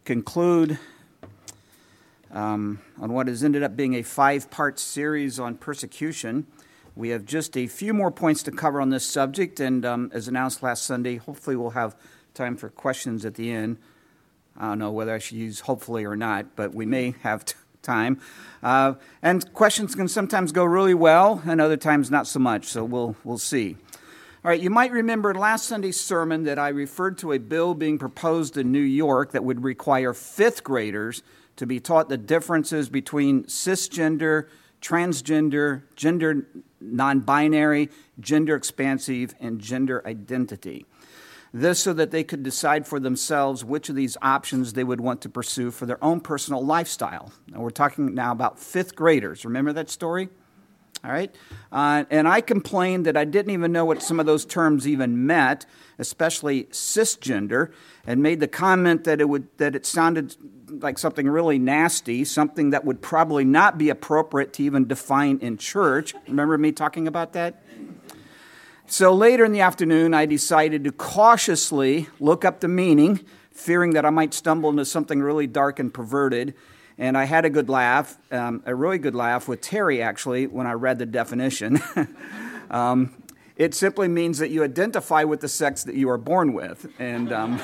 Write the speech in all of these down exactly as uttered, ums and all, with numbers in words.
conclude um, on what has ended up being a five-part series on persecution. We have just a few more points to cover on this subject, and um, as announced last Sunday, hopefully we'll have time for questions at the end. I don't know whether I should use hopefully or not, but we may have t- time. Uh, and questions can sometimes go really well, and other times not so much, so we'll we'll see. All right, you might remember last Sunday's sermon that I referred to a bill being proposed in New York that would require fifth graders to be taught the differences between cisgender, transgender, gender non-binary, gender expansive, and gender identity. This so that they could decide for themselves which of these options they would want to pursue for their own personal lifestyle. Now, we're talking now about fifth graders. Remember that story? All right. Uh, and I complained that I didn't even know what some of those terms even meant, especially cisgender, and made the comment that it would that it sounded like something really nasty, something that would probably not be appropriate to even define in church. Remember me talking about that? So later in the afternoon, I decided to cautiously look up the meaning, fearing that I might stumble into something really dark and perverted. And I had a good laugh, um, a really good laugh with Terry, actually, when I read the definition. um, it simply means that you identify with the sex that you are born with. And, um,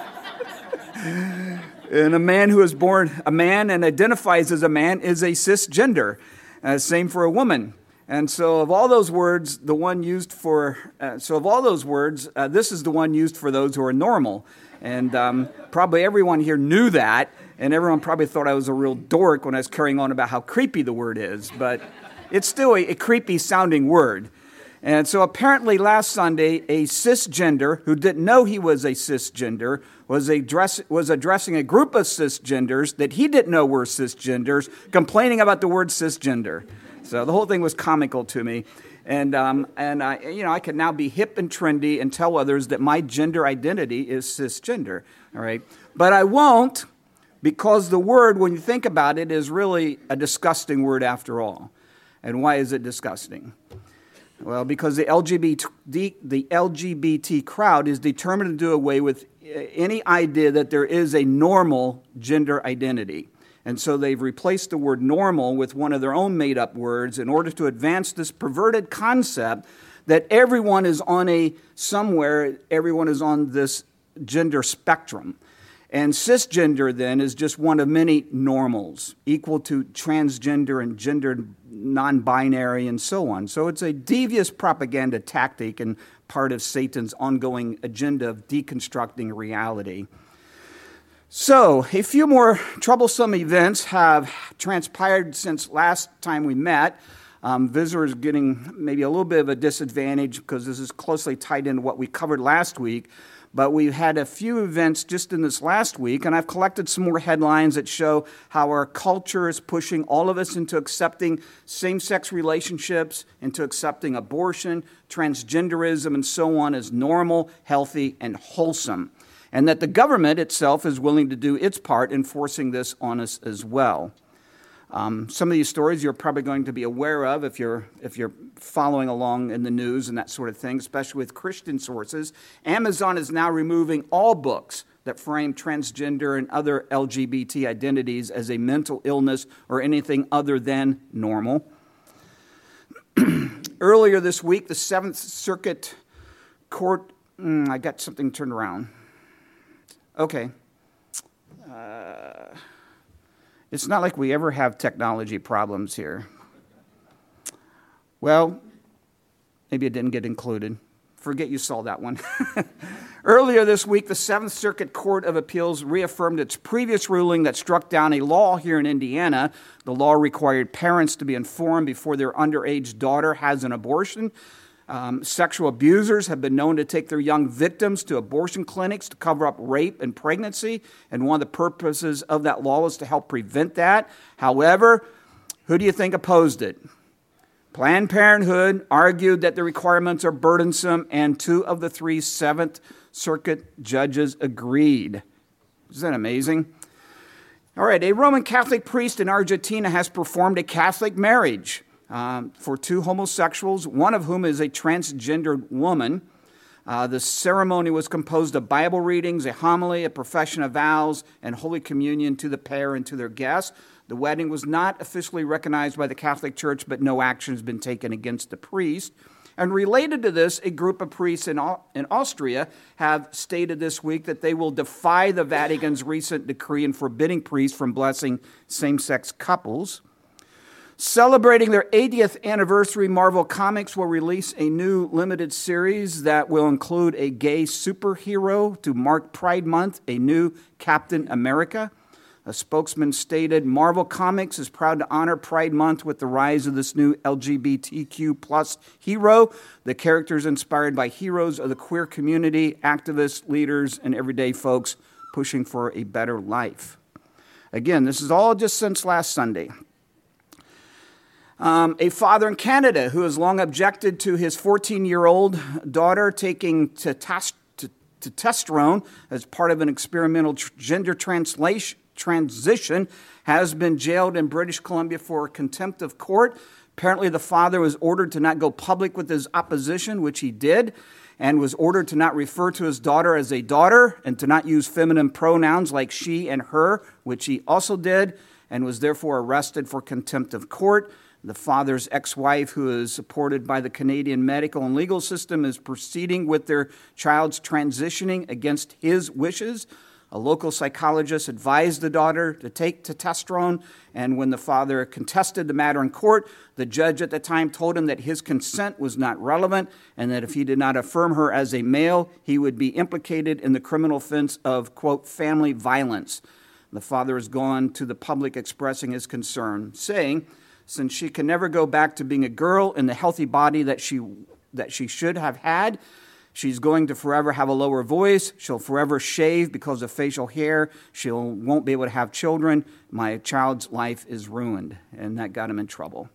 and a man who is born a man and identifies as a man is a cisgender. Uh, same for a woman. And so of all those words, the one used for, uh, so of all those words, uh, this is the one used for those who are normal. And um, probably everyone here knew that, and everyone probably thought I was a real dork when I was carrying on about how creepy the word is, but it's still a, a creepy-sounding word. And so apparently last Sunday, a cisgender who didn't know he was a cisgender was, a dress, was addressing a group of cisgenders that he didn't know were cisgenders, complaining about the word cisgender. So the whole thing was comical to me. And, um, and I, you know, I can now be hip and trendy and tell others that my gender identity is cisgender, all right? But I won't, because the word, when you think about it, is really a disgusting word after all. And why is it disgusting? Well, because the L G B T, the L G B T crowd is determined to do away with any idea that there is a normal gender identity. And so they've replaced the word normal with one of their own made-up words in order to advance this perverted concept that everyone is on a, somewhere, everyone is on this gender spectrum. And cisgender, then, is just one of many normals, equal to transgender and gender non-binary and so on. So it's a devious propaganda tactic and part of Satan's ongoing agenda of deconstructing reality. So, a few more troublesome events have transpired since last time we met. Um, visitors getting maybe a little bit of a disadvantage because this is closely tied into what we covered last week. But we've had a few events just in this last week, and I've collected some more headlines that show how our culture is pushing all of us into accepting same-sex relationships, into accepting abortion, transgenderism, and so on as normal, healthy, and wholesome. And that the government itself is willing to do its part in forcing this on us as well. Um, some of these stories you're probably going to be aware of if you're if you're following along in the news and that sort of thing, especially with Christian sources. Amazon is now removing all books that frame transgender and other L G B T identities as a mental illness or anything other than normal. Earlier this week, the Seventh Circuit Court, mm, I got something turned around. Okay. Uh, it's not like we ever have technology problems here. Well, maybe it didn't get included. Forget you saw that one. Earlier this week, the Seventh Circuit Court of Appeals reaffirmed its previous ruling that struck down a law here in Indiana. The law required parents to be informed before their underage daughter has an abortion. Um, sexual abusers have been known to take their young victims to abortion clinics to cover up rape and pregnancy, and one of the purposes of that law is to help prevent that. However, who do you think opposed it? Planned Parenthood argued that the requirements are burdensome, and two of the three Seventh Circuit judges agreed. Isn't that amazing? All right, a Roman Catholic priest in Argentina has performed a Catholic marriage um, for two homosexuals, one of whom is a transgendered woman. Uh, the ceremony was composed of Bible readings, a homily, a profession of vows, and Holy Communion to the pair and to their guests. The wedding was not officially recognized by the Catholic Church, but no action has been taken against the priest. And related to this, a group of priests in, in Austria have stated this week that they will defy the Vatican's recent decree in forbidding priests from blessing same-sex couples. Celebrating their eightieth anniversary, Marvel Comics will release a new limited series that will include a gay superhero to mark Pride Month, a new Captain America. A spokesman stated, Marvel Comics is proud to honor Pride Month with the rise of this new L G B T Q plus hero. The character is inspired by heroes of the queer community, activists, leaders, and everyday folks pushing for a better life. Again, this is all just since last Sunday. Um, a father in Canada who has long objected to his fourteen-year-old daughter taking testosterone as part of an experimental gender translation transition has been jailed in British Columbia for contempt of court. Apparently, the father was ordered to not go public with his opposition, which he did, and was ordered to not refer to his daughter as a daughter and to not use feminine pronouns like she and her, which he also did, and was therefore arrested for contempt of court. The father's ex-wife, who is supported by the Canadian medical and legal system, is proceeding with their child's transitioning against his wishes. A local psychologist advised the daughter to take testosterone, and when the father contested the matter in court, the judge at the time told him that his consent was not relevant and that if he did not affirm her as a male, he would be implicated in the criminal offense of, quote, family violence. The father has gone to the public expressing his concern, saying, since she can never go back to being a girl in the healthy body that she that she should have had, she's going to forever have a lower voice. She'll forever shave because of facial hair. She won't be able to have children. My child's life is ruined. And that got him in trouble.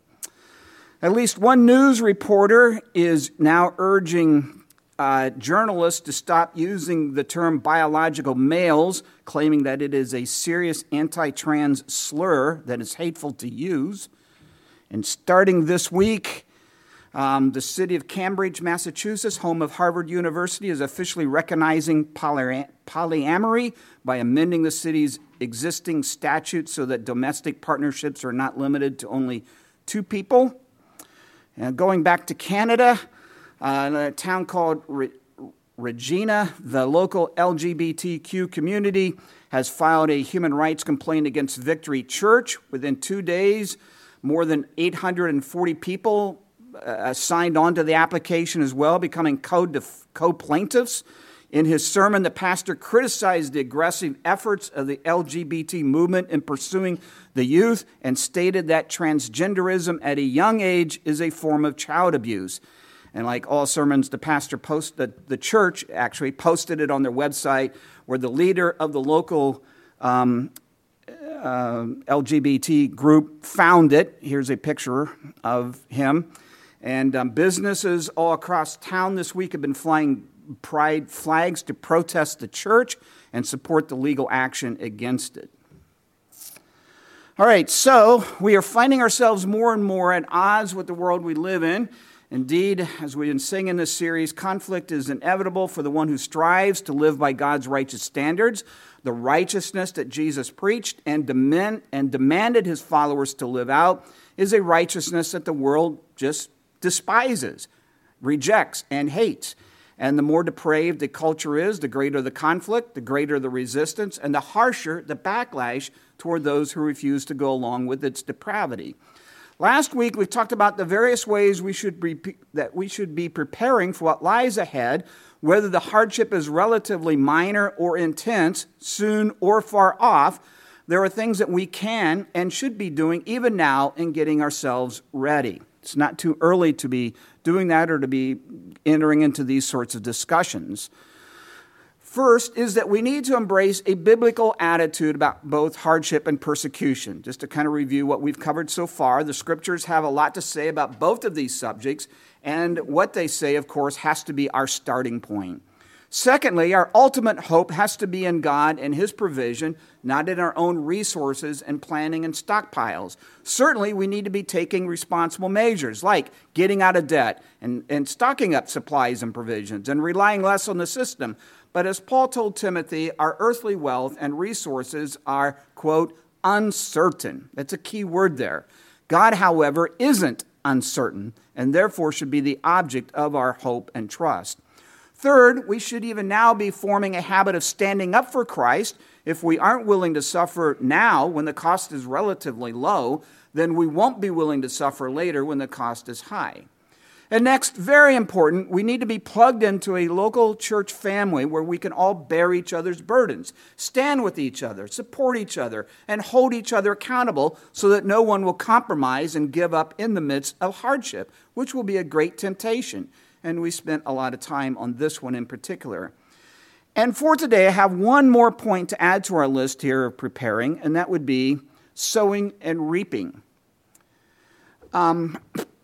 At least one news reporter is now urging uh, journalists to stop using the term biological males, claiming that it is a serious anti-trans slur that is hateful to use. And starting this week, Um, the city of Cambridge, Massachusetts, home of Harvard University, is officially recognizing poly- polyamory by amending the city's existing statute so that domestic partnerships are not limited to only two people. And going back to Canada, uh, in a town called Re- Regina, the local L G B T Q community has filed a human rights complaint against Victory Church. Within two days, more than eight hundred forty people Uh, signed on to the application as well, becoming co-def- co-plaintiffs. In his sermon, the pastor criticized the aggressive efforts of the L G B T movement in pursuing the youth and stated that transgenderism at a young age is a form of child abuse. And like all sermons, the pastor post the, the church actually posted it on their website, where the leader of the local um, uh, L G B T group found it. Here's a picture of him. And um, businesses all across town this week have been flying pride flags to protest the church and support the legal action against it. All right, so we are finding ourselves more and more at odds with the world we live in. Indeed, as we've been saying in this series, conflict is inevitable for the one who strives to live by God's righteous standards, the righteousness that Jesus preached and, demand, and demanded his followers to live out is a righteousness that the world just despises, rejects, and hates. And the more depraved the culture is, the greater the conflict, the greater the resistance, and the harsher the backlash toward those who refuse to go along with its depravity. Last week, we talked about the various ways we should be, that we should be preparing for what lies ahead, whether the hardship is relatively minor or intense, soon or far off. There are things that we can and should be doing even now in getting ourselves ready. It's not too early to be doing that or to be entering into these sorts of discussions. First is that we need to embrace a biblical attitude about both hardship and persecution. Just to kind of review what we've covered so far, the scriptures have a lot to say about both of these subjects, and what they say, of course, has to be our starting point. Secondly, our ultimate hope has to be in God and His provision, not in our own resources and planning and stockpiles. Certainly, we need to be taking responsible measures like getting out of debt and, and stocking up supplies and provisions and relying less on the system. But as Paul told Timothy, our earthly wealth and resources are, quote, uncertain. That's a key word there. God, however, isn't uncertain and therefore should be the object of our hope and trust. Third, we should even now be forming a habit of standing up for Christ. If we aren't willing to suffer now when the cost is relatively low, then we won't be willing to suffer later when the cost is high. And next, very important, we need to be plugged into a local church family where we can all bear each other's burdens, stand with each other, support each other, and hold each other accountable so that no one will compromise and give up in the midst of hardship, which will be a great temptation. And we spent a lot of time on this one in particular. And for today, I have one more point to add to our list here of preparing, and that would be sowing and reaping. Um,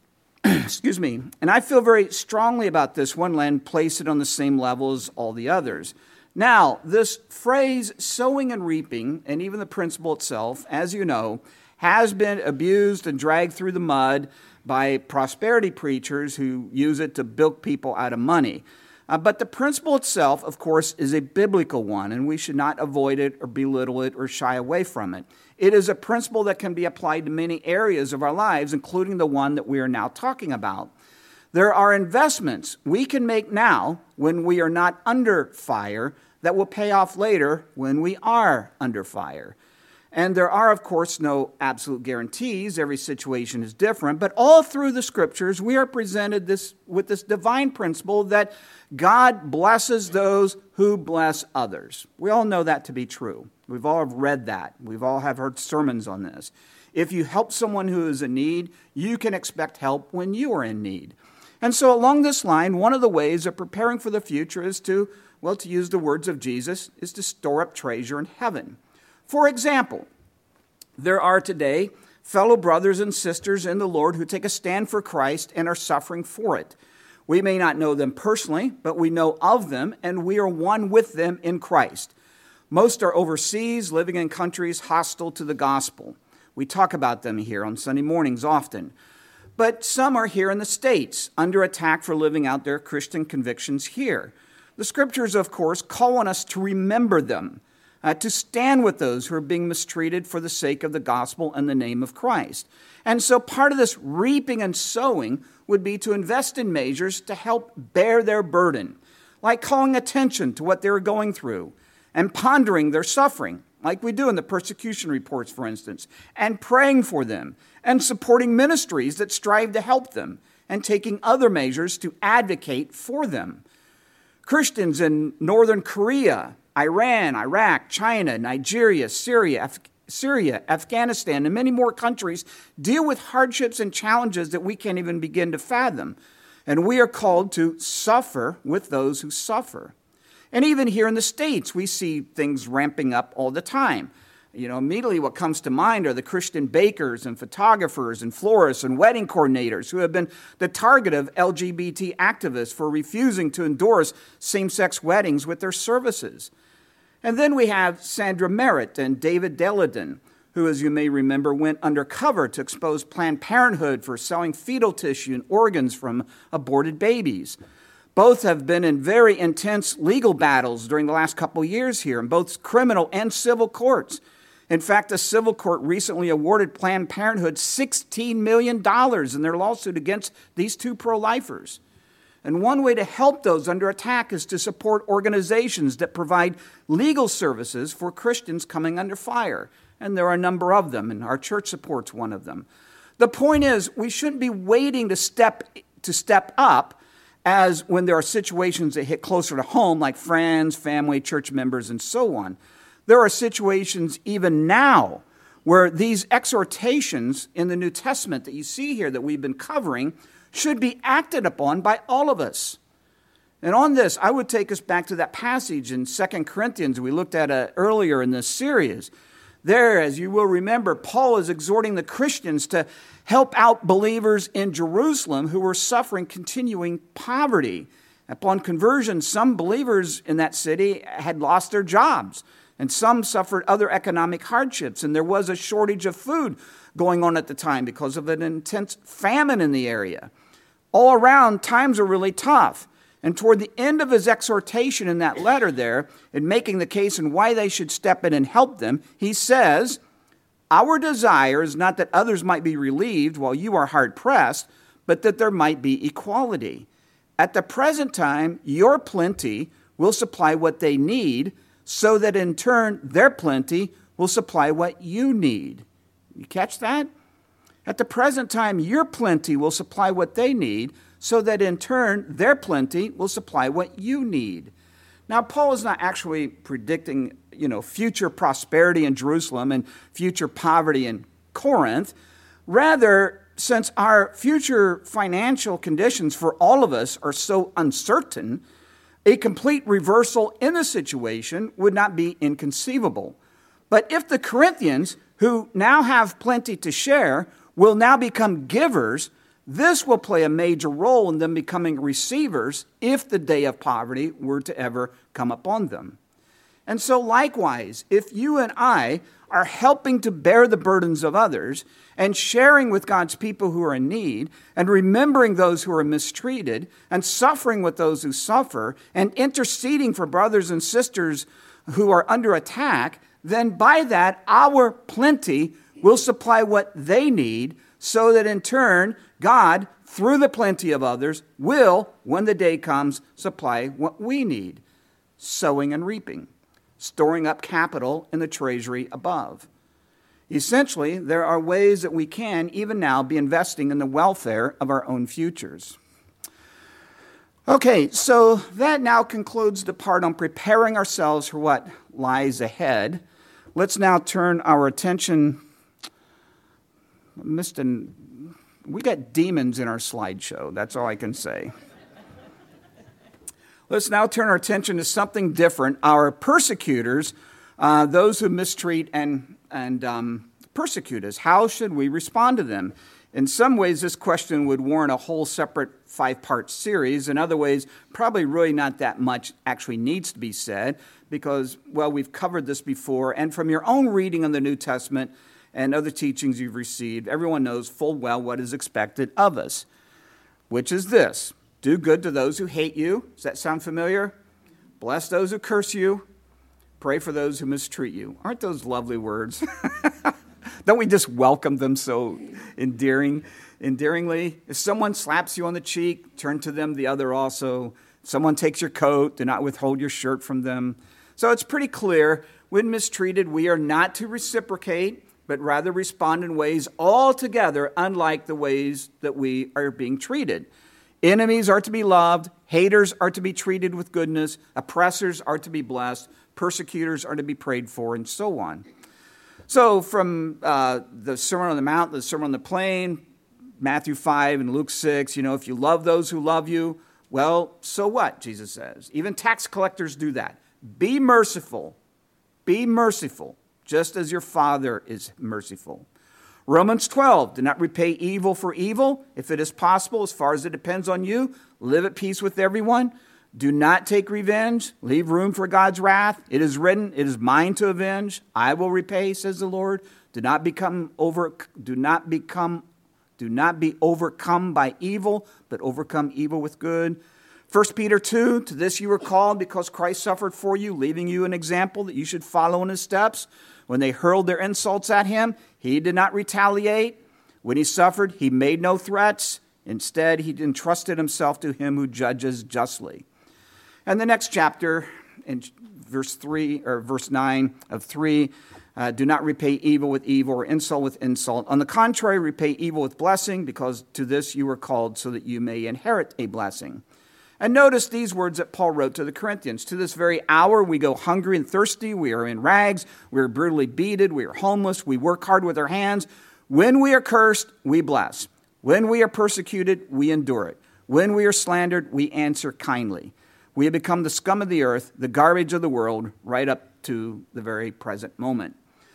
excuse me. And I feel very strongly about this one and place it on the same level as all the others. Now, this phrase, sowing and reaping, and even the principle itself, as you know, has been abused and dragged through the mud by prosperity preachers who use it to bilk people out of money. Uh, but the principle itself, of course, is a biblical one, and we should not avoid it or belittle it or shy away from it. It is a principle that can be applied to many areas of our lives, including the one that we are now talking about. There are investments we can make now when we are not under fire that will pay off later when we are under fire. And there are, of course, no absolute guarantees. Every situation is different. But all through the Scriptures, we are presented this with this divine principle that God blesses those who bless others. We all know that to be true. We've all read that. We've all have heard sermons on this. If you help someone who is in need, you can expect help when you are in need. And so along this line, one of the ways of preparing for the future is to, well, to use the words of Jesus, is to store up treasure in heaven. For example, there are today fellow brothers and sisters in the Lord who take a stand for Christ and are suffering for it. We may not know them personally, but we know of them, and we are one with them in Christ. Most are overseas, living in countries hostile to the gospel. We talk about them here on Sunday mornings often. But some are here in the States, under attack for living out their Christian convictions here. The Scriptures, of course, call on us to remember them. Uh, to stand with those who are being mistreated for the sake of the gospel and the name of Christ. And so part of this reaping and sowing would be to invest in measures to help bear their burden, like calling attention to what they're going through and pondering their suffering, like we do in the persecution reports, for instance, and praying for them and supporting ministries that strive to help them and taking other measures to advocate for them. Christians in northern Korea, Iran, Iraq, China, Nigeria, Syria, Af- Syria, Afghanistan, and many more countries deal with hardships and challenges that we can't even begin to fathom. And we are called to suffer with those who suffer. And even here in the States, we see things ramping up all the time. You know, immediately what comes to mind are the Christian bakers and photographers and florists and wedding coordinators who have been the target of L G B T activists for refusing to endorse same-sex weddings with their services. And then we have Sandra Merritt and David Deladon, who, as you may remember, went undercover to expose Planned Parenthood for selling fetal tissue and organs from aborted babies. Both have been in very intense legal battles during the last couple of years here in both criminal and civil courts. In fact, a civil court recently awarded Planned Parenthood sixteen million dollars in their lawsuit against these two pro-lifers. And one way to help those under attack is to support organizations that provide legal services for Christians coming under fire. And there are a number of them, and our church supports one of them. The point is, we shouldn't be waiting to step to step up as when there are situations that hit closer to home, like friends, family, church members, and so on. There are situations even now where these exhortations in the New Testament that you see here that we've been covering should be acted upon by all of us. And on this, I would take us back to that passage in Second Corinthians we looked at uh, earlier in this series. There, as you will remember, Paul is exhorting the Christians to help out believers in Jerusalem who were suffering continuing poverty. Upon conversion, some believers in that city had lost their jobs, and some suffered other economic hardships, and there was a shortage of food going on at the time because of an intense famine in the area. All around, times were really tough. And toward the end of his exhortation in that letter there, in making the case and why they should step in and help them, he says, "Our desire is not that others might be relieved while you are hard-pressed, but that there might be equality. At the present time, your plenty will supply what they need, so that in turn, their plenty will supply what you need." You catch that? At the present time, your plenty will supply what they need, so that in turn, their plenty will supply what you need. Now, Paul is not actually predicting, you know, future prosperity in Jerusalem and future poverty in Corinth. Rather, since our future financial conditions for all of us are so uncertain, a complete reversal in the situation would not be inconceivable. But if the Corinthians, who now have plenty to share, will now become givers, this will play a major role in them becoming receivers if the day of poverty were to ever come upon them. And so likewise, if you and I are helping to bear the burdens of others and sharing with God's people who are in need and remembering those who are mistreated and suffering with those who suffer and interceding for brothers and sisters who are under attack, then by that our plenty will supply what they need, so that in turn God, through the plenty of others, will, when the day comes, supply what we need. Sowing and reaping. Storing up capital in the treasury above. Essentially, there are ways that we can, even now, be investing in the welfare of our own futures. Okay, so that now concludes the part on preparing ourselves for what lies ahead. Let's now turn our attention. Mister We got demons in our slideshow. That's all I can say. Let's now turn our attention to something different. Our persecutors, uh, those who mistreat and, and um, persecute us, how should we respond to them? In some ways, this question would warrant a whole separate five-part series. In other ways, probably really not that much actually needs to be said because, well, we've covered this before. And from your own reading of the New Testament and other teachings you've received, everyone knows full well what is expected of us, which is this. Do good to those who hate you. Does that sound familiar? Bless those who curse you. Pray for those who mistreat you. Aren't those lovely words? Don't we just welcome them so endearing, endearingly? If someone slaps you on the cheek, turn to them the other also. If someone takes your coat, do not withhold your shirt from them. So it's pretty clear, when mistreated, we are not to reciprocate, but rather respond in ways altogether unlike the ways that we are being treated. Enemies are to be loved, haters are to be treated with goodness, oppressors are to be blessed, persecutors are to be prayed for, and so on. So from uh, the Sermon on the Mount, the Sermon on the Plain, Matthew five and Luke six, you know, if you love those who love you, well, so what, Jesus says. Even tax collectors do that. Be merciful. Be merciful, just as your Father is merciful. Romans twelve, do not repay evil for evil. If it is possible, as far as it depends on you, live at peace with everyone. Do not take revenge. Leave room for God's wrath. It is written, it is mine to avenge. I will repay, says the Lord. Do not become over, do not become, do not be overcome by evil, but overcome evil with good. First Peter two, to this you were called because Christ suffered for you, leaving you an example that you should follow in his steps. When they hurled their insults at him, he did not retaliate. When he suffered, he made no threats. Instead, he entrusted himself to him who judges justly. And the next chapter, in verse three or verse nine of three, uh, do not repay evil with evil or insult with insult. On the contrary, repay evil with blessing, because to this you were called, so that you may inherit a blessing. And notice these words that Paul wrote to the Corinthians. To this very hour we go hungry and thirsty. We are in rags. We are brutally beaten. We are homeless. We work hard with our hands. When we are cursed, we bless. When we are persecuted, we endure it. When we are slandered, we answer kindly. We have become the scum of the earth, the garbage of the world, right up to the very present moment.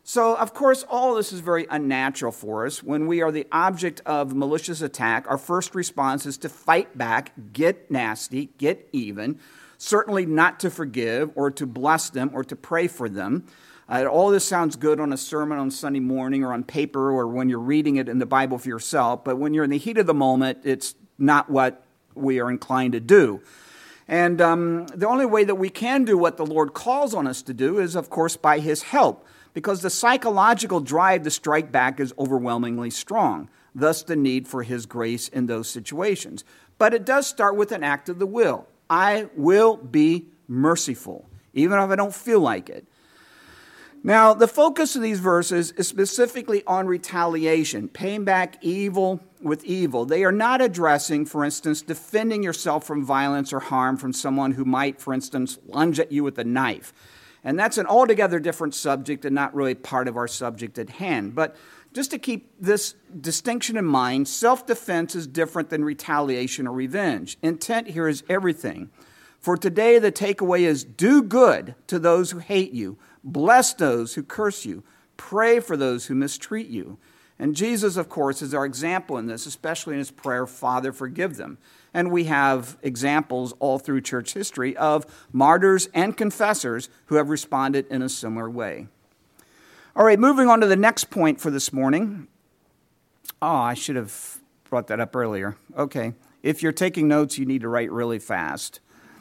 So, of course, all this is very unnatural for us. When we are the object of malicious attack, our first response is to fight back, get nasty, get even, certainly not to forgive or to bless them or to pray for them. Uh, all this sounds good on a sermon on Sunday morning or on paper or when you're reading it in the Bible for yourself, but when you're in the heat of the moment, it's not what we are inclined to do. And um, the only way that we can do what the Lord calls on us to do is, of course, by His help, because the psychological drive to strike back is overwhelmingly strong, thus the need for His grace in those situations. But it does start with an act of the will. I will be merciful, even if I don't feel like it. Now, the focus of these verses is specifically on retaliation, paying back evil with evil. They are not addressing, for instance, defending yourself from violence or harm from someone who might, for instance, lunge at you with a knife. And that's an altogether different subject and not really part of our subject at hand. But just to keep this distinction in mind, self-defense is different than retaliation or revenge. Intent here is everything. For today, the takeaway is do good to those who hate you. Bless those who curse you. Pray for those who mistreat you. And Jesus, of course, is our example in this, especially in his prayer, Father, forgive them. And we have examples all through church history of martyrs and confessors who have responded in a similar way. All right, moving on to the next point for this morning. Oh, I should have brought that up earlier. Okay, if you're taking notes, you need to write really fast.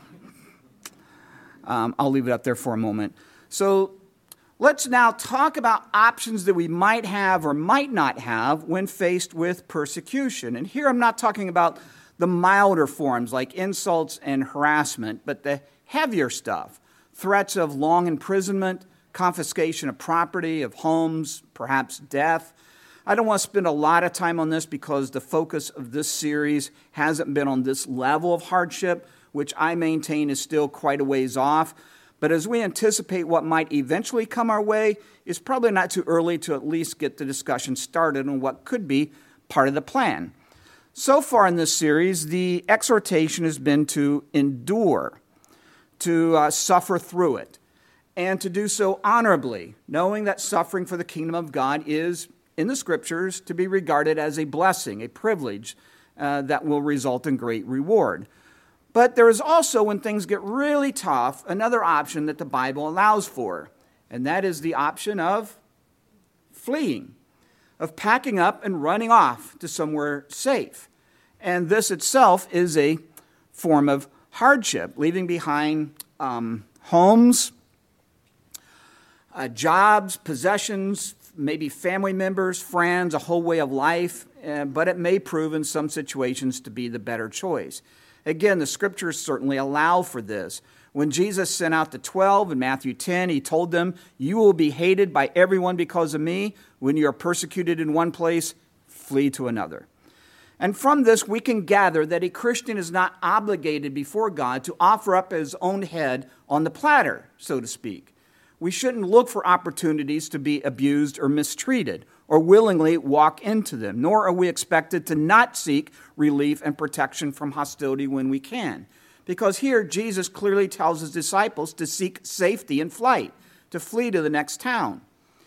Um, I'll leave it up there for a moment. So let's now talk about options that we might have or might not have when faced with persecution. And here I'm not talking about the milder forms like insults and harassment, but the heavier stuff, threats of long imprisonment, confiscation of property, of homes, perhaps death. I don't want to spend a lot of time on this because the focus of this series hasn't been on this level of hardship, which I maintain is still quite a ways off. But as we anticipate what might eventually come our way, it's probably not too early to at least get the discussion started on what could be part of the plan. So far in this series, the exhortation has been to endure, to uh, suffer through it, and to do so honorably, knowing that suffering for the kingdom of God is, in the Scriptures, to be regarded as a blessing, a privilege uh, that will result in great reward. But there is also, when things get really tough, another option that the Bible allows for, and that is the option of fleeing, of packing up and running off to somewhere safe. And this itself is a form of hardship, leaving behind um, homes, uh, jobs, possessions, maybe family members, friends, a whole way of life, uh, but it may prove in some situations to be the better choice. Again, the Scriptures certainly allow for this. When Jesus sent out the twelve in Matthew ten, he told them, you will be hated by everyone because of me. When you are persecuted in one place, flee to another. And from this, we can gather that a Christian is not obligated before God to offer up his own head on the platter, so to speak. We shouldn't look for opportunities to be abused or mistreated or willingly walk into them, nor are we expected to not seek relief and protection from hostility when we can. Because here, Jesus clearly tells his disciples to seek safety in flight, to flee to the next town.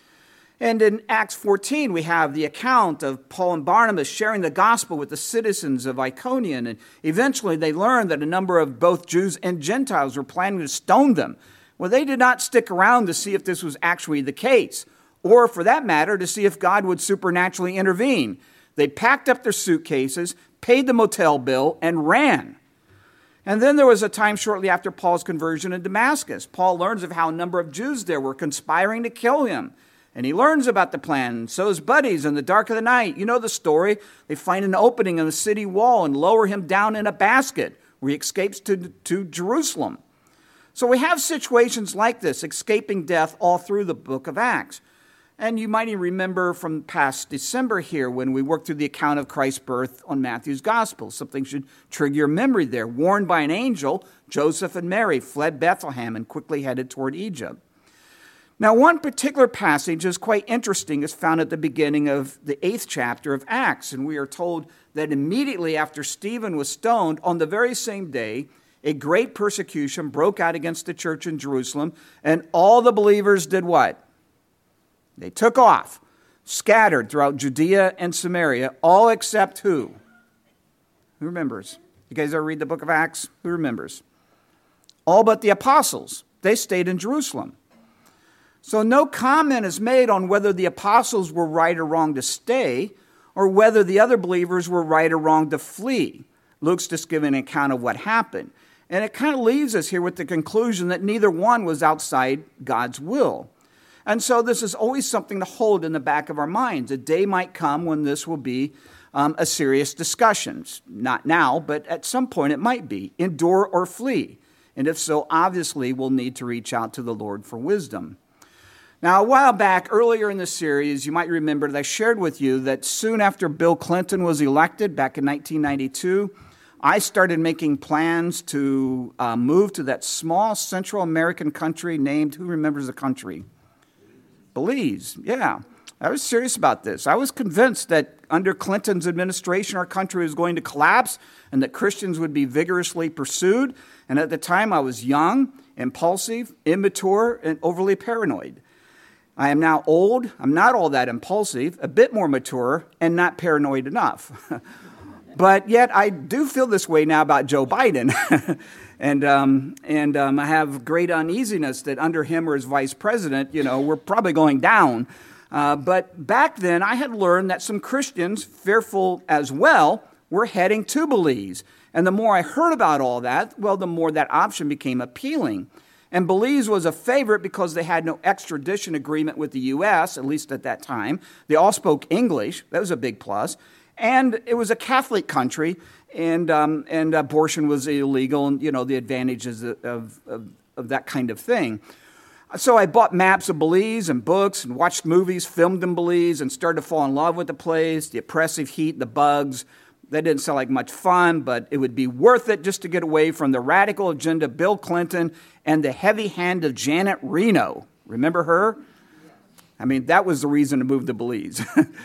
And in Acts fourteen, we have the account of Paul and Barnabas sharing the gospel with the citizens of Iconium. And eventually they learned that a number of both Jews and Gentiles were planning to stone them. Well, they did not stick around to see if this was actually the case, or for that matter, to see if God would supernaturally intervene. They packed up their suitcases, paid the motel bill, and ran. And then there was a time shortly after Paul's conversion in Damascus. Paul learns of how a number of Jews there were conspiring to kill him. And he learns about the plan. So his buddies in the dark of the night, you know the story. They find an opening in the city wall and lower him down in a basket where he escapes to, to Jerusalem. So we have situations like this, escaping death all through the book of Acts. And you might even remember from past December here when we worked through the account of Christ's birth on Matthew's Gospel. Something should trigger your memory there. Warned by an angel, Joseph and Mary fled Bethlehem and quickly headed toward Egypt. Now, one particular passage is quite interesting. It's found at the beginning of the eighth chapter of Acts. And we are told that immediately after Stephen was stoned, on the very same day, a great persecution broke out against the church in Jerusalem. And all the believers did what? They took off, scattered throughout Judea and Samaria, all except who? Who remembers? You guys ever read the book of Acts? Who remembers? All but the apostles. They stayed in Jerusalem. So no comment is made on whether the apostles were right or wrong to stay, or whether the other believers were right or wrong to flee. Luke's just giving an account of what happened. And it kind of leaves us here with the conclusion that neither one was outside God's will. And so this is always something to hold in the back of our minds. A day might come when this will be um, a serious discussion. Not now, but at some point it might be. Endure or flee. And if so, obviously we'll need to reach out to the Lord for wisdom. Now, a while back, earlier in the series, you might remember that I shared with you that soon after Bill Clinton was elected back in nineteen ninety-two, I started making plans to uh, move to that small Central American country named, who remembers the country? Belize, yeah. I was serious about this. I was convinced that under Clinton's administration, our country was going to collapse and that Christians would be vigorously pursued. And at the time, I was young, impulsive, immature, and overly paranoid. I am now old. I'm not all that impulsive, a bit more mature, and not paranoid enough. But yet I do feel this way now about Joe Biden. and um, and um, I have great uneasiness that under him or as vice president, you know, we're probably going down. Uh, but back then I had learned that some Christians, fearful as well, were heading to Belize. And the more I heard about all that, well, the more that option became appealing. And Belize was a favorite because they had no extradition agreement with the U S, at least at that time. They all spoke English. That was a big plus. And it was a Catholic country, and um, and abortion was illegal, and, you know, the advantages of, of, of that kind of thing. So I bought maps of Belize and books and watched movies filmed in Belize and started to fall in love with the place, the oppressive heat, the bugs. That didn't sound like much fun, but it would be worth it just to get away from the radical agenda of Bill Clinton and the heavy hand of Janet Reno. Remember her? I mean, that was the reason to move to Belize.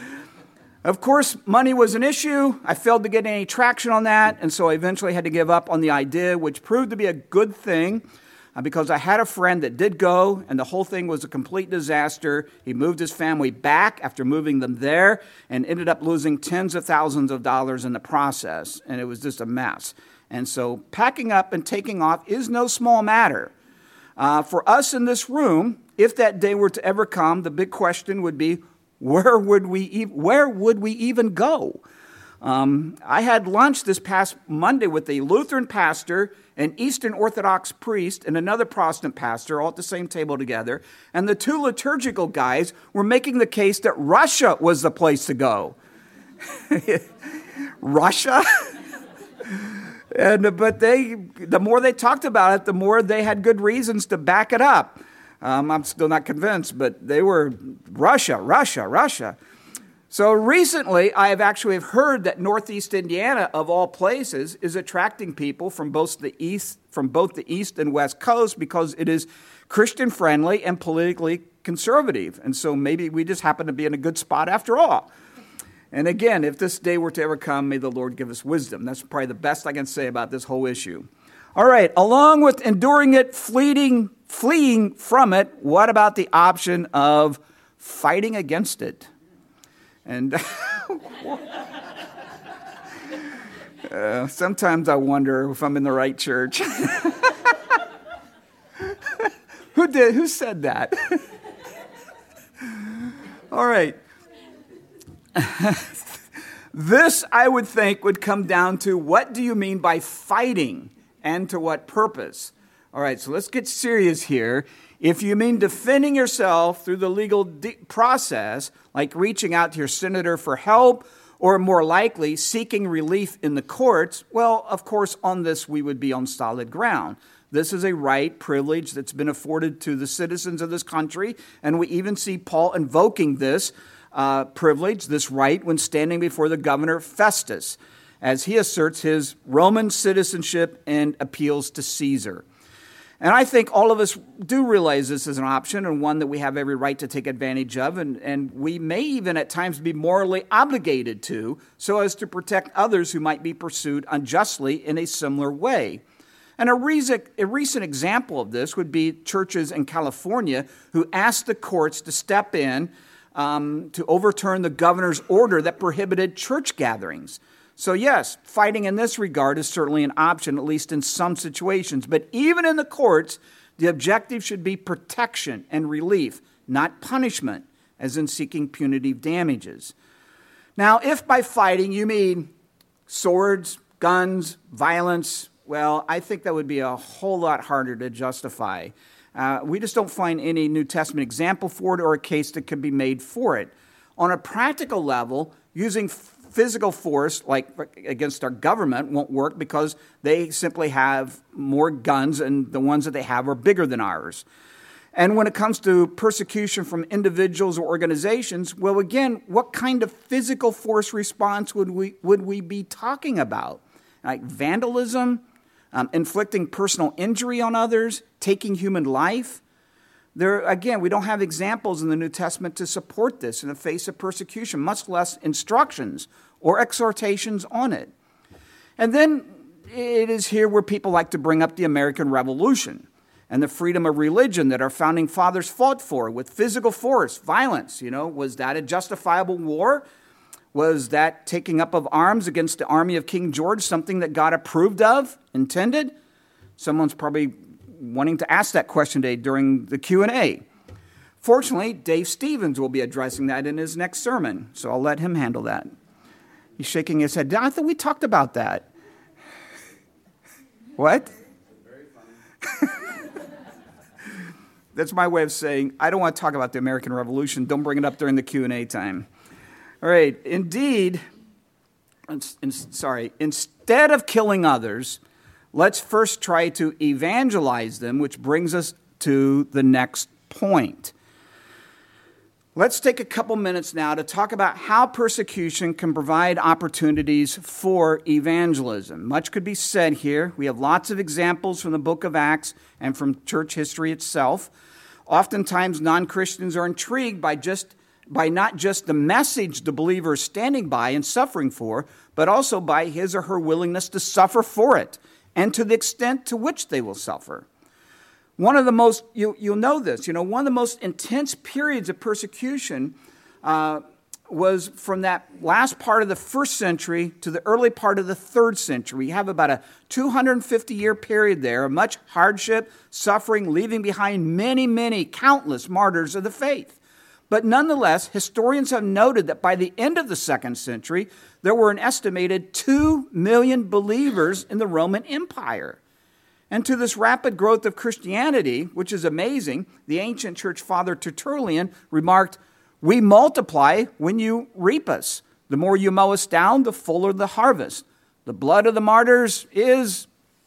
Of course, money was an issue. I failed to get any traction on that, and so I eventually had to give up on the idea, which proved to be a good thing uh, because I had a friend that did go, and the whole thing was a complete disaster. He moved his family back after moving them there and ended up losing tens of thousands of dollars in the process, and it was just a mess. And so packing up and taking off is no small matter. Uh, for us in this room, if that day were to ever come, the big question would be, Where would we e- where would we even go? Um, I had lunch this past Monday with a Lutheran pastor, an Eastern Orthodox priest, and another Protestant pastor, all at the same table together. And the two liturgical guys were making the case that Russia was the place to go. Russia? and but they, the more they talked about it, the more they had good reasons to back it up. Um, I'm still not convinced, but they were Russia, Russia, Russia. So recently, I have actually heard that Northeast Indiana, of all places, is attracting people from both the east, from both the east and west coast because it is Christian friendly and politically conservative. And so maybe we just happen to be in a good spot after all. And again, if this day were to ever come, may the Lord give us wisdom. That's probably the best I can say about this whole issue. All right, along with enduring it, fleeing, fleeing from it, what about the option of fighting against it? And uh, sometimes I wonder if I'm in the right church. Who did? Who said that? All right. This, I would think, would come down to what do you mean by fighting? And to what purpose? All right, so let's get serious here. If you mean defending yourself through the legal de- process, like reaching out to your senator for help, or more likely, seeking relief in the courts, well, of course, on this we would be on solid ground. This is a right, privilege that's been afforded to the citizens of this country, and we even see Paul invoking this uh, privilege, this right, when standing before the governor Festus, as he asserts his Roman citizenship and appeals to Caesar. And I think all of us do realize this is an option and one that we have every right to take advantage of, and, and we may even at times be morally obligated to, so as to protect others who might be pursued unjustly in a similar way. And a recent, a recent example of this would be churches in California who asked the courts to step in um, to overturn the governor's order that prohibited church gatherings. So yes, fighting in this regard is certainly an option, at least in some situations. But even in the courts, the objective should be protection and relief, not punishment, as in seeking punitive damages. Now, if by fighting you mean swords, guns, violence, well, I think that would be a whole lot harder to justify. Uh, we just don't find any New Testament example for it or a case that could be made for it. On a practical level, using physical force, like against our government, won't work because they simply have more guns and the ones that they have are bigger than ours. And when it comes to persecution from individuals or organizations, well, again, what kind of physical force response would we would we be talking about? Like vandalism, um, inflicting personal injury on others, taking human life? There, again, we don't have examples in the New Testament to support this in the face of persecution, much less instructions or exhortations on it. And then it is here where people like to bring up the American Revolution and the freedom of religion that our founding fathers fought for with physical force, violence. You know, was that a justifiable war? Was that taking up of arms against the army of King George something that God approved of, intended? Someone's probably wanting to ask that question today during the Q and A. Fortunately, Dave Stevens will be addressing that in his next sermon, so I'll let him handle that. He's shaking his head. I thought we talked about that. What? Very funny. That's my way of saying, I don't want to talk about the American Revolution. Don't bring it up during the Q and A time. All right. Indeed, sorry, instead of killing others, let's first try to evangelize them, which brings us to the next point. Let's take a couple minutes now to talk about how persecution can provide opportunities for evangelism. Much could be said here. We have lots of examples from the book of Acts and from church history itself. Oftentimes, non-Christians are intrigued by just by not just the message the believer is standing by and suffering for, but also by his or her willingness to suffer for it, and to the extent to which they will suffer. One of the most, you, you'll know this, you know, one of the most intense periods of persecution uh, was from that last part of the first century to the early part of the third century. You have about a two hundred fifty year period there of much hardship, suffering, leaving behind many, many, countless martyrs of the faith. But nonetheless, historians have noted that by the end of the second century, there were an estimated two million believers in the Roman Empire. And to this rapid growth of Christianity, which is amazing, the ancient church father Tertullian remarked, "We multiply when you reap us. The more you mow us down, the fuller the harvest. The blood of the martyrs is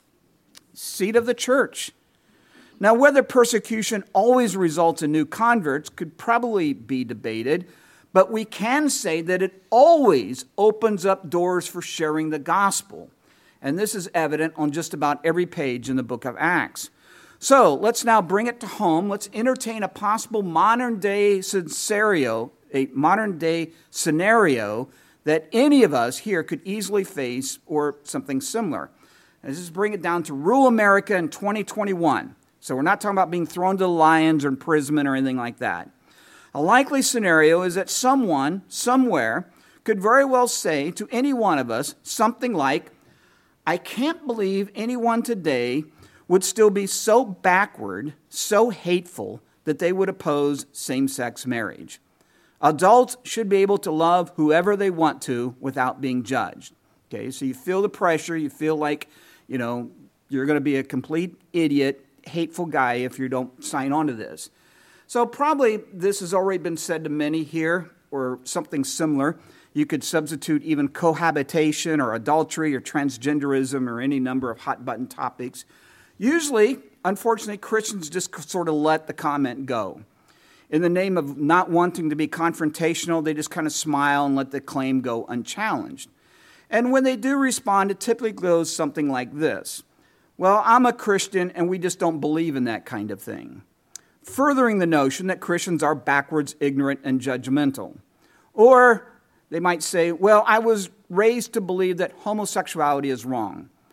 seed of the church." Now, whether persecution always results in new converts could probably be debated, but we can say that it always opens up doors for sharing the gospel. And this is evident on just about every page in the book of Acts. So let's now bring it to home. Let's entertain a possible modern day scenario, a modern day scenario that any of us here could easily face or something similar. And this is bring it down to rural America in twenty twenty-one. So we're not talking about being thrown to the lions or imprisonment or anything like that. A likely scenario is that someone, somewhere, could very well say to any one of us something like, "I can't believe anyone today would still be so backward, so hateful, that they would oppose same-sex marriage. Adults should be able to love whoever they want to without being judged." Okay, so you feel the pressure, you feel like, you know, you're going to be a complete idiot, hateful guy if you don't sign on to this. So probably this has already been said to many here, or something similar. You could substitute even cohabitation or adultery or transgenderism or any number of hot-button topics. Usually, unfortunately, Christians just sort of let the comment go. In the name of not wanting to be confrontational, they just kind of smile and let the claim go unchallenged. And when they do respond, it typically goes something like this: "Well, I'm a Christian and we just don't believe in that kind of thing," furthering the notion that Christians are backwards, ignorant, and judgmental. Or they might say, "Well, I was raised to believe that homosexuality is wrong,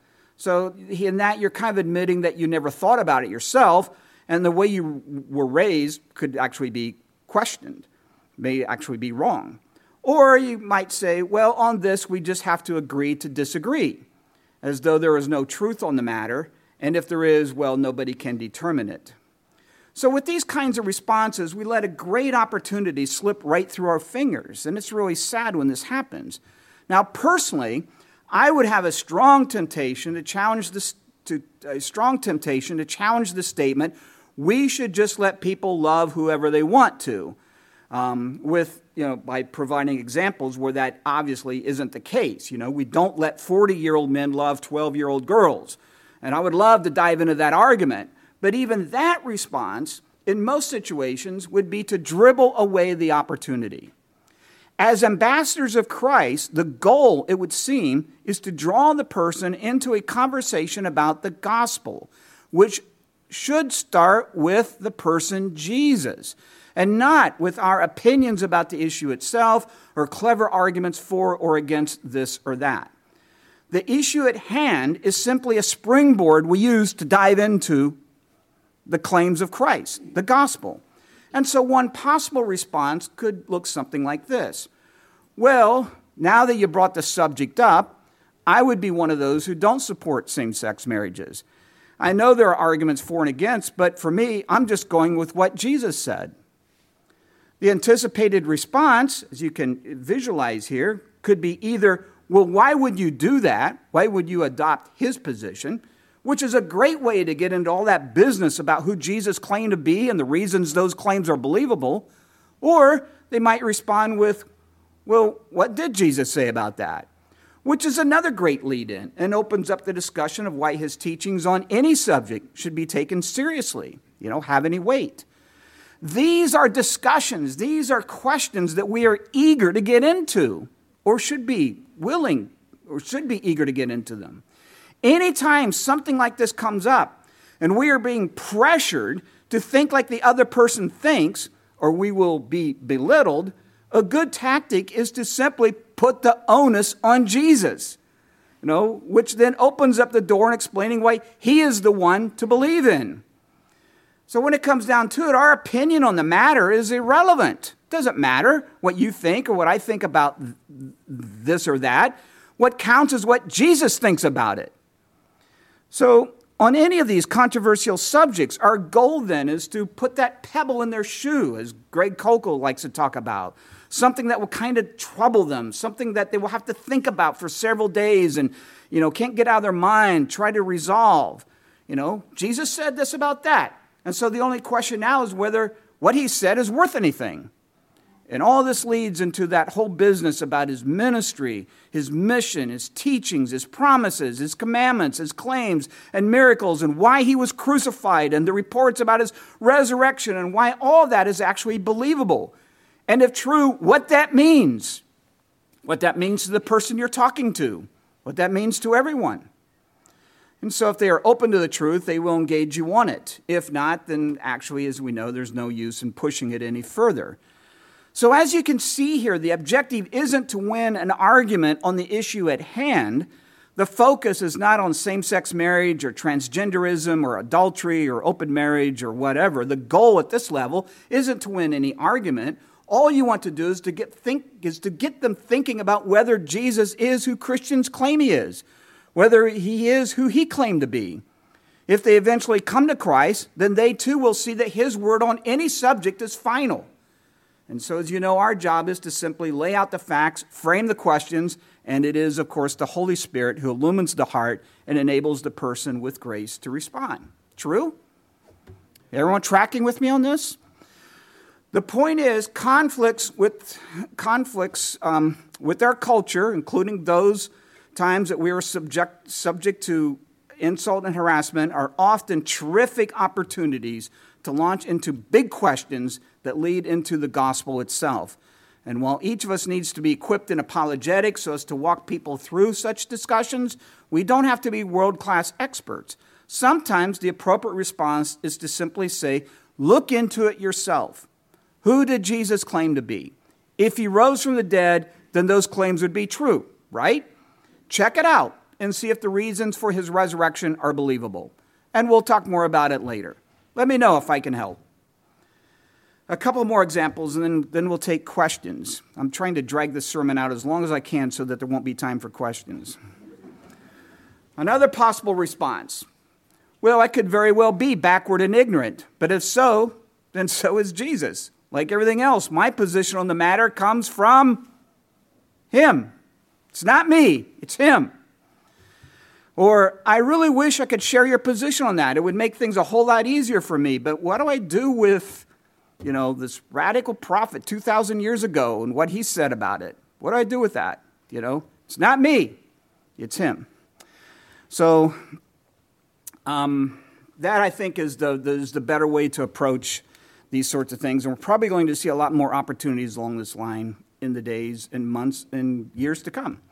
So in that, you're kind of admitting that you never thought about it yourself, and the way you were raised could actually be questioned, may actually be wrong. Or you might say, well, on this, we just have to agree to disagree, as though there is no truth on the matter, and if there is, well, nobody can determine it. So with these kinds of responses, we let a great opportunity slip right through our fingers, and it's really sad when this happens. Now, personally, I would have a strong temptation to challenge this, to a strong temptation to challenge the statement, we should just let people love whoever they want to, um, with you know by providing examples where that obviously isn't the case. You know, we don't let forty-year-old men love twelve-year-old girls, and I would love to dive into that argument. But even that response, in most situations, would be to dribble away the opportunity. As ambassadors of Christ, the goal, it would seem, is to draw the person into a conversation about the gospel, which should start with the person Jesus, and not with our opinions about the issue itself or clever arguments for or against this or that. The issue at hand is simply a springboard we use to dive into the claims of Christ, the gospel. And so one possible response could look something like this. Well, now that you brought the subject up, I would be one of those who don't support same-sex marriages. I know there are arguments for and against, but for me, I'm just going with what Jesus said. The anticipated response, as you can visualize here, could be either, well, why would you do that? Why would you adopt his position? Which is a great way to get into all that business about who Jesus claimed to be and the reasons those claims are believable. Or they might respond with, well, what did Jesus say about that? Which is another great lead-in and opens up the discussion of why his teachings on any subject should be taken seriously, you know, have any weight. These are discussions, these are questions that we are eager to get into, or should be willing, or should be eager to get into them. Anytime something like this comes up and we are being pressured to think like the other person thinks, or we will be belittled, a good tactic is to simply put the onus on Jesus, you know, which then opens up the door in explaining why he is the one to believe in. So when it comes down to it, our opinion on the matter is irrelevant. It doesn't matter what you think or what I think about this or that. What counts is what Jesus thinks about it. So on any of these controversial subjects, our goal then is to put that pebble in their shoe, as Greg Koukl likes to talk about, something that will kind of trouble them, something that they will have to think about for several days and, you know, can't get out of their mind, try to resolve. You know, Jesus said this about that. And so the only question now is whether what he said is worth anything. And all this leads into that whole business about his ministry, his mission, his teachings, his promises, his commandments, his claims and miracles, and why he was crucified, and the reports about his resurrection, and why all that is actually believable. And if true, what that means. What that means to the person you're talking to. What that means to everyone. And so if they are open to the truth, they will engage you on it. If not, then actually, as we know, there's no use in pushing it any further. So as you can see here, the objective isn't to win an argument on the issue at hand. The focus is not on same-sex marriage or transgenderism or adultery or open marriage or whatever. The goal at this level isn't to win any argument. All you want to do is to get think is to get them thinking about whether Jesus is who Christians claim he is, whether he is who he claimed to be. If they eventually come to Christ, then they too will see that his word on any subject is final. And so, as you know, our job is to simply lay out the facts, frame the questions, and it is, of course, the Holy Spirit who illumines the heart and enables the person with grace to respond. True? Everyone tracking with me on this? The point is, conflicts with conflicts um, with our culture, including those times that we are subject subject to insult and harassment, are often terrific opportunities to launch into big questions that lead into the gospel itself. And while each of us needs to be equipped in apologetics so as to walk people through such discussions, we don't have to be world-class experts. Sometimes the appropriate response is to simply say, look into it yourself. Who did Jesus claim to be? If he rose from the dead, then those claims would be true, right? Check it out and see if the reasons for his resurrection are believable. And we'll talk more about it later. Let me know if I can help. A couple more examples, and then, then we'll take questions. I'm trying to drag this sermon out as long as I can so that there won't be time for questions. Another possible response. Well, I could very well be backward and ignorant, but if so, then so is Jesus. Like everything else, my position on the matter comes from him. It's not me, it's him. Or, I really wish I could share your position on that. It would make things a whole lot easier for me, but what do I do with, you know, this radical prophet two thousand years ago and what he said about it? What do I do with that? You know, it's not me, it's him. So, um, that I think is the, the, is the better way to approach these sorts of things. And we're probably going to see a lot more opportunities along this line in the days and months and years to come.